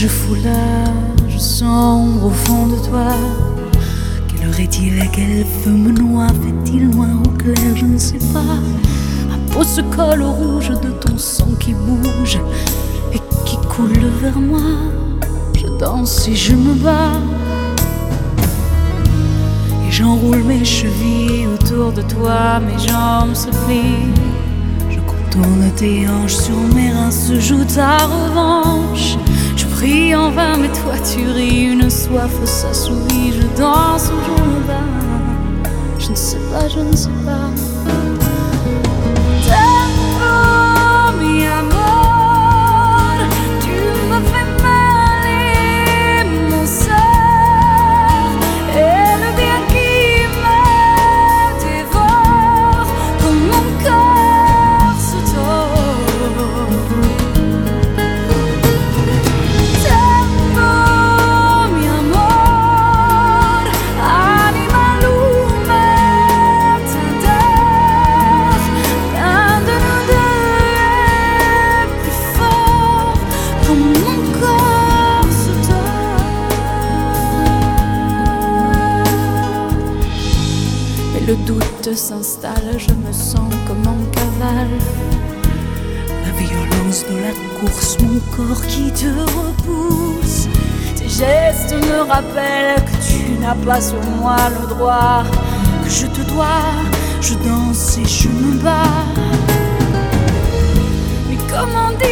rouge foulard sombre au fond de toi. Quelle heure est-il et quel feu me noie? Fait-il noir ou clair? Je ne sais pas. Ma peau se colle au rouge de ton sang qui bouge et qui coule vers moi. Je danse et je me bats et j'enroule mes chevilles autour de toi. Mes jambes se plient, je contourne tes hanches, sur mes reins se joue ta revanche. Je prie en vain mais toi tu ris, une soif s'assouvit. Je danse ou je me bats, je ne sais pas, je ne sais pas. Tempo, mi amor, tu me fais mal et mon sort et le bien qui me dévore comme mon corps se tord. Tempo, mi amor, anima lume t'adore. L'un de nous deux est plus fort comme mon corps se tord. Mais le doute s'installe, je me sens comme en cavale. La violence de la course, mon corps qui te repousse. Tes gestes me rappellent que tu n'as pas sur moi le droit, que je te dois. Je danse et je me bats. Mais comment dire?